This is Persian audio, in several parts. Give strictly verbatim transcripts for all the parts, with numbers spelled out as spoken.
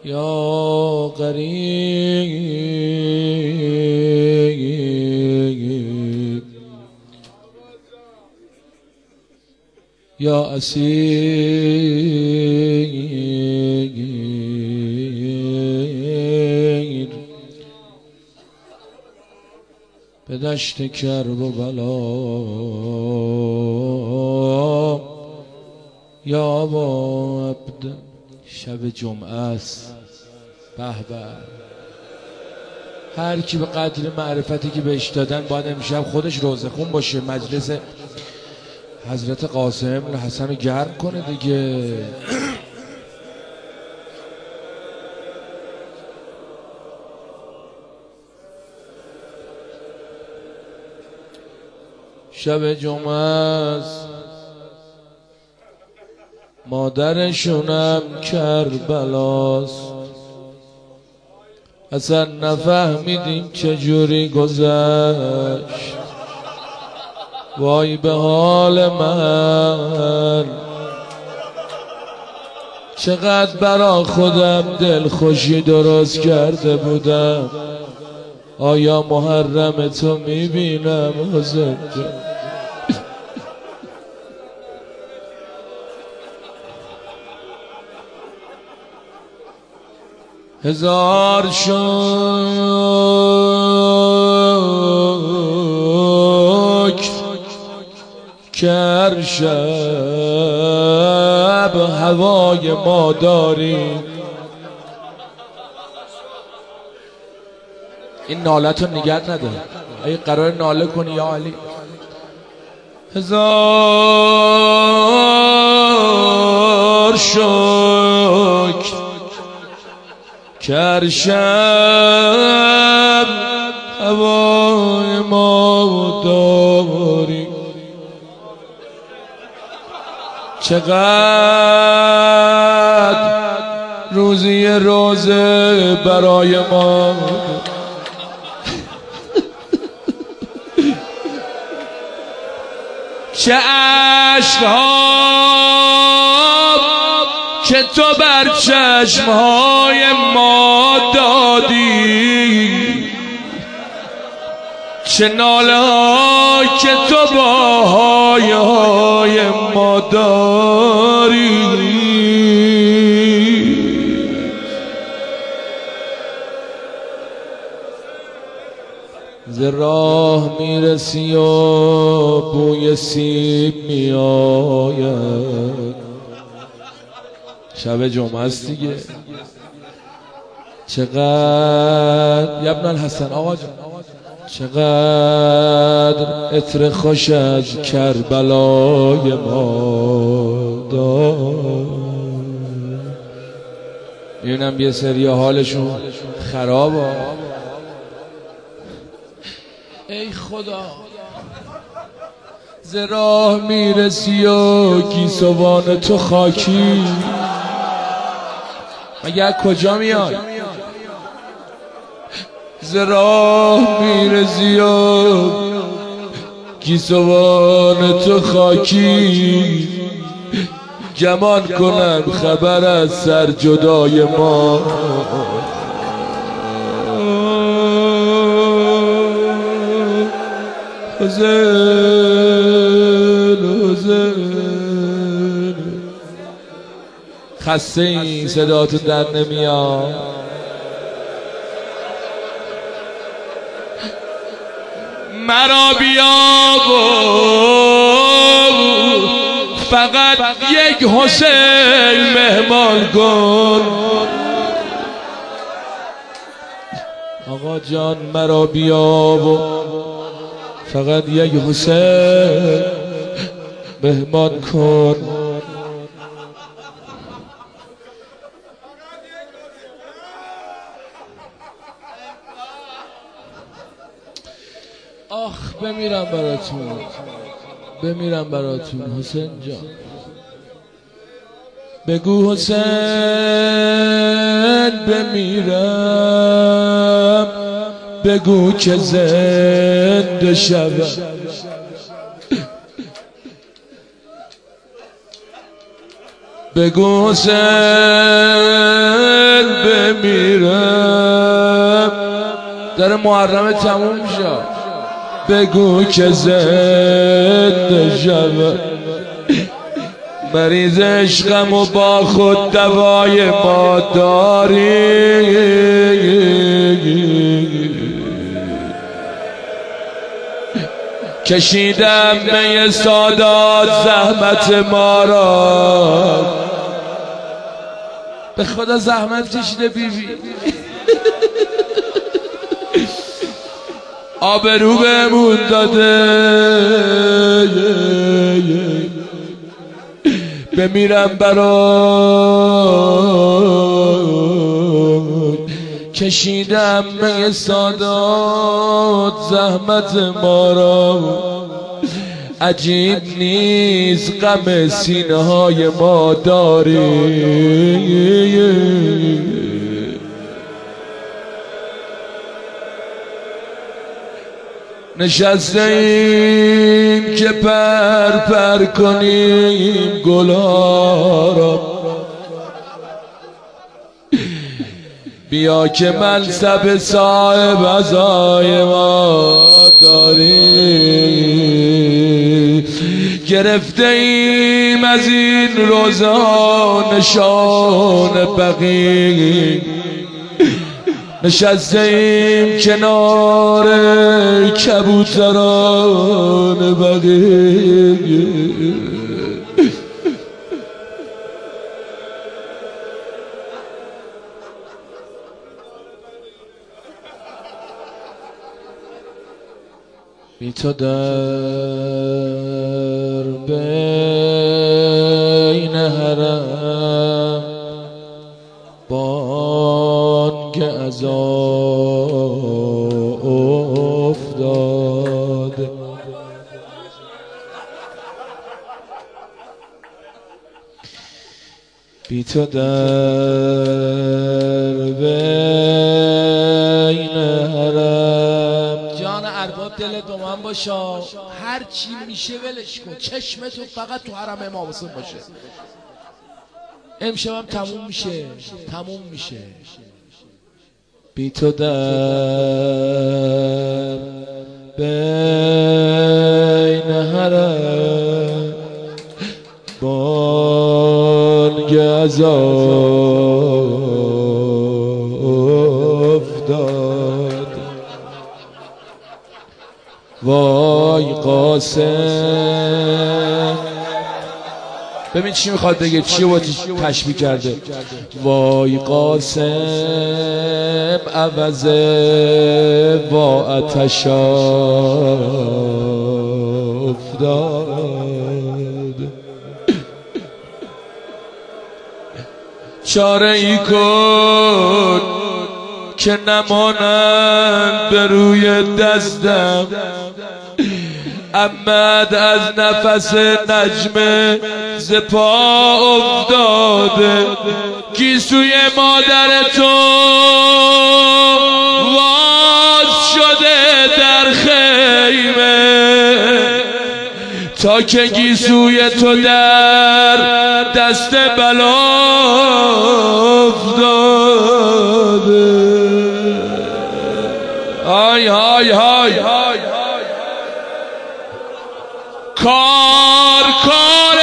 یا غریب یا اسیر به دشت کرب و بلا یا ابا عبد. شب جمعه است. به به. هر کی به قدر معرفتی که بهش دادن باید امشب خودش روزه خون باشه، مجلس حضرت قاسم بن حسن رو گرم کنه دیگه. شب جمعه است، مادرشونم کربلاست، اصلا نفهمیدیم چجوری گذشت. وای به حال من، چقدر برا خودم دل خوشی درست کرده بودم. آیا محرم تو میبینم حسین جان؟ هزار شکر کر شب هوای ما داریم. این نالت رو نگه نداره. اگه قرار ناله کنی یا علی. هزار شکر کر شب هوای ما داری. چقدر روزی روزه برای ما، چه عشقها که تو بر چشمهای ما دادی، چه ناله ها که تو با های های ما داری. ز راه میرسی و بوی سیب میآید. شب جمعه است دیگه. چقدر یا ابن الحسن آقا جان، چقدر عطر خوش از کربلای ما دار. میبینم یه سری حالشون خرابه. ای خدا، ز راه میرسی و گیسوان تو خاکی. مگه کجا میای؟ ز راه میرسی و گیسوان تو خاکی. گمان کنم خبر از سر جدای ما. حسین حسین خسته این صداتون در نمیاد. مرا بیا و فقط یک حسین مهمان کن. آقا جان مرا بیا و فقط یک حسین مهمان کن. آخ بمیرم براتون، بمیرم براتون حسین جان. بگو حسین بمیرم، بگو که زنده شوم. بگو حسین بمیرم در محرم تموم میشه بگو که زنده شود مریض عشقم و با خود دوای ما داری کشیدم می سادات زحمت ما را به خدا زحمت کشیده بیبی آبرو بهمون داده بمیرم برات کشیدم می سادات زحمت ما را عجیب نیست غم سینه های ما داری نشسته ایم که پر پر کنیم گلها را بیا که منصب صاحب عزای ما داری گرفته ایم از این روزا نشان بقی نشسته ایم کنار کبوتران بقی بی تو در بین حرم بانگ عزا افتاد بی تو در بین حرم جان ارباب دل دومن باشا هر چی میشه ولش کن چشمتو فقط تو حرم امام حسین باشه امشبم تموم میشه تموم میشه بی تو در بین حرم بانگ عزا افتاد وای قاسم ببین چی میخواد بگه چی رو تشبیه کرده وای قاسم عوض با آتش افتاد چاره ای کن که نمانند به روی دستم احمد از نفس نجم ز پا افتاده گیسوی مادر تو واز شده در خیمه تا که گیسوی تو در دست بلا افتاده های های های های کار کار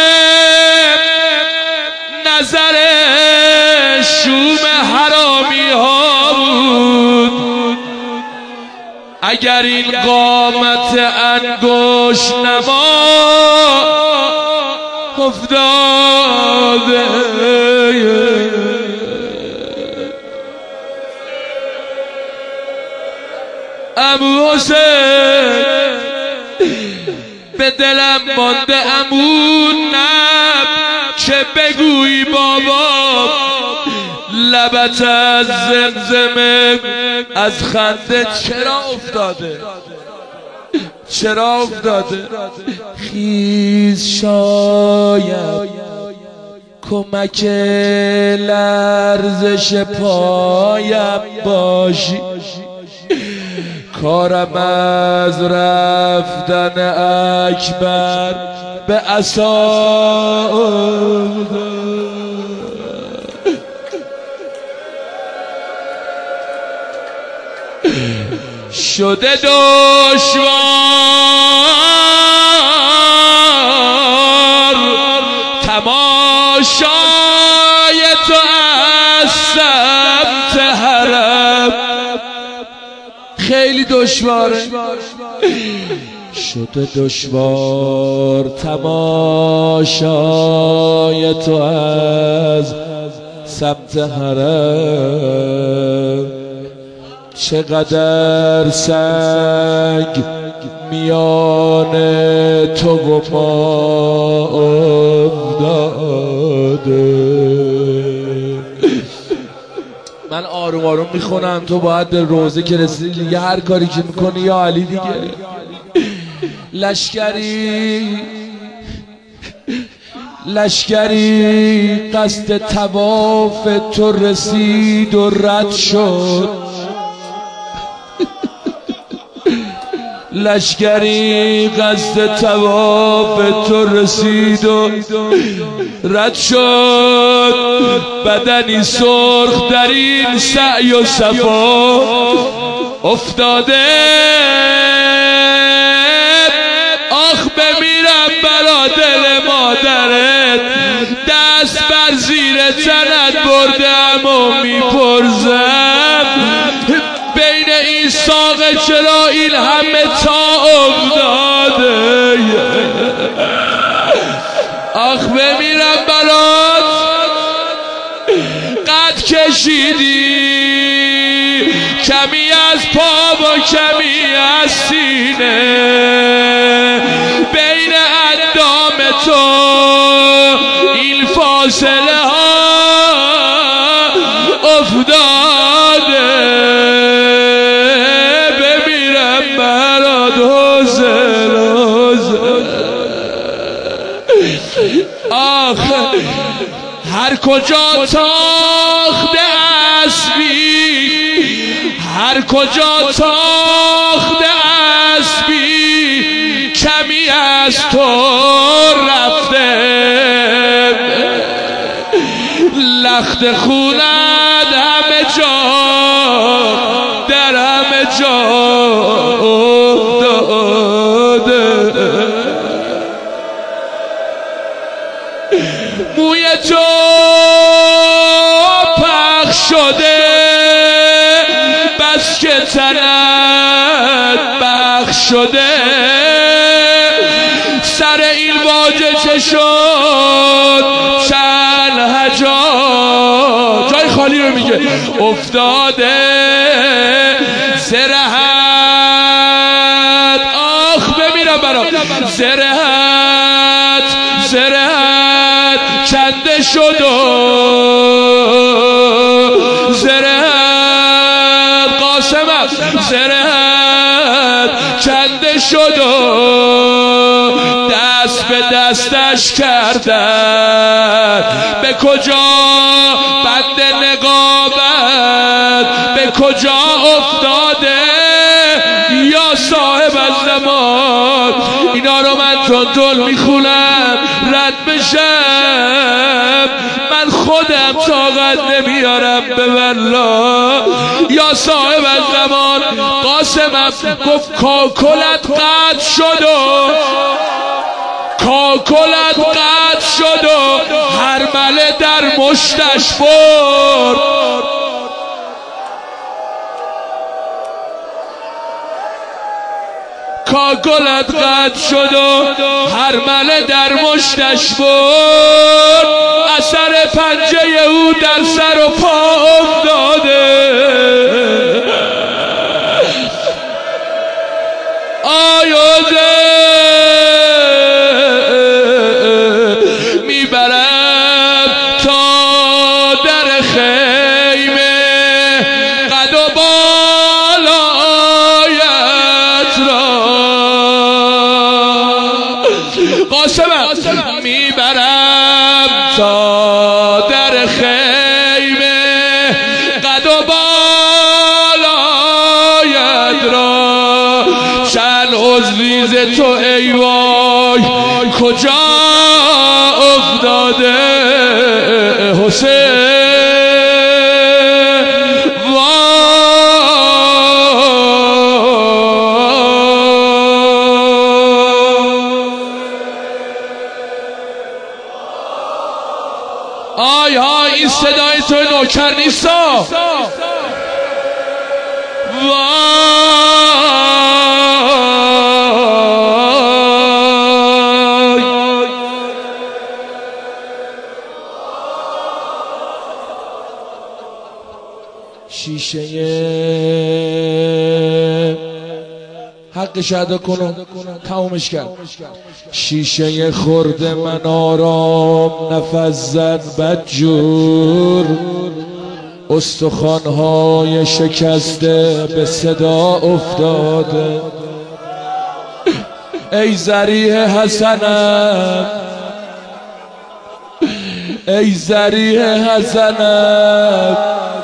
نظر شوم حرامی ها بود اگر این قامت انگشت نما افتاده ابو حسین به دلم مانده امون نب که بگویی بابا لبت از زمزمه از خنده چرا افتاده چرا افتاده خیز شاید کمک لرزش پایم باشی کارم از رفتن اکبر به عصا شده دشوار تماشای تو از سمت حرم، خیلی دشواره. شده دشوار تماشای تو از سمت حرم، چقدر سنگ میان تو و ما افتاده. من آروم آروم میخونم، تو باید به روزه که رسیدی دیگه هر کاری که میکنی یا علی دیگه. لشکری لشکری قصد طواف تو رسید و رد شد، لشکری قصد طواف تو رسید و رد شد، بدنی سرخ در این سعی و صفا افتاده. آخ بمیرم برا دل مادرت، دست بر زیر تنت بردم و میپرزم بین این ساقه چرا این همه تا افتاده. آخ بمیرم برات، قد کشیدی کمی از پا و کمی از سینه، بین اندام تو این فاصله ها افتاده. بمیرم برات حسین حسین. آخ هر کجا تاخته اسبی، هر کجا تاخته اسبی کمی از تو رفته، لخت خونت همه جا در همه جا افتاده. موی تو پخش شده بس که تنت بخش شده، سر این واجه چه شد چند حجا، جای خالی رو میگه افتاده زرهت. آخ بمیرم برام زرهت زرهت کنده شد و زرهت قاسمت زرهت کنده شد و دست به دستش کردن. به کجا بند نقابت به کجا افتاده یا صاحب الزمان. اینا رو من تون تون میخونم رد بشم، من خودم طاقت نمیارم به والله. یا صاحب الزمان قاسمم گفت کاکلت قطع شد و کاکلت قطع شد و هر مله در مشتش برد. کاکلت قطع شد و هر مله در مشتش برد، اثر پنجه او در سر و پا افتاده. آیوزه میبرم تا در خیمه قد و بالایت را. قاسمم میبرم تا در خیمه قد و بالایت را، چند عضوی ز تو ای وای کجا افتاده حسین. وای آی های این صدای تو نوکر نیستا. شیشه حقش ادا کنم تمومش کرد. شیشه خورده من آرام نفس زد بدجور، استخوان‌های شکسته به صدا افتاده. ای ذریح حسنم، ای ذریح حسنم.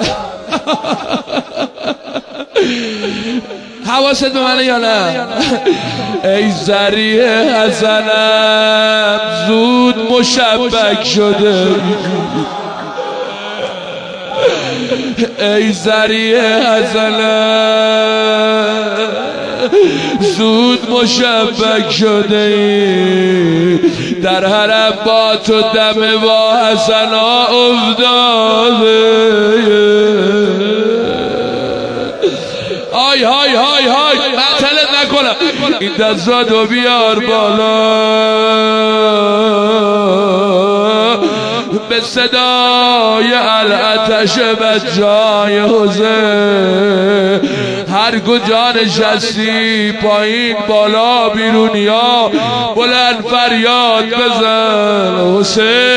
حواست به منه یا نه؟ ای ذریح حسنم زود مشبک شده. ای ذریح حسنم زود مشبک شده ای، در حرم با تو دم با حسنا افتاده. آی های های های معطلت نکنم. این دستاتو بیار بالا به صدای العتش بجای حسین. هر کجا نشستی پایین بالا بیرونیا بلند فریاد بزن حسین.